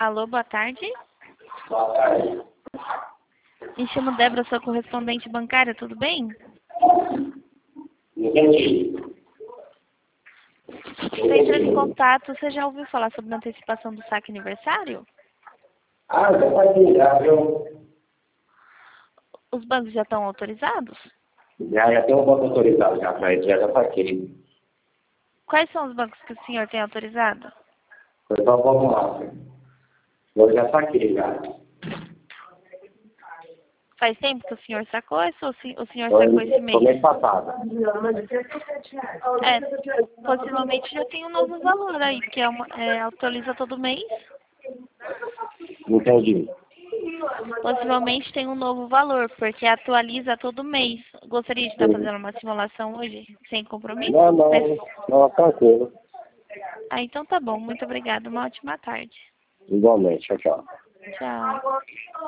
Alô, boa tarde. Boa tarde. Me chamo Débora, sou correspondente bancária, tudo bem? Entendi. Estou entrando em contato, você já ouviu falar sobre a antecipação do saque aniversário? Ah, já está aqui, já, viu? Os bancos já estão autorizados? Já tem um banco autorizado já para isso, já está aqui. Quais são os bancos que o senhor tem autorizado? Foi só um pouco mais. Hoje já está aqui, já. Faz tempo que o senhor sacou isso ou o senhor Foi sacou esse mês? mês passado. Possivelmente já tem um novo valor aí, porque atualiza todo mês. Entendi. Possivelmente tem um novo valor, porque atualiza todo mês. Gostaria de estar fazendo uma simulação hoje, sem compromisso? Não, tranquilo. Ah, então tá bom. Muito obrigada. Uma ótima tarde. Igualmente, tchau, tchau. Tchau.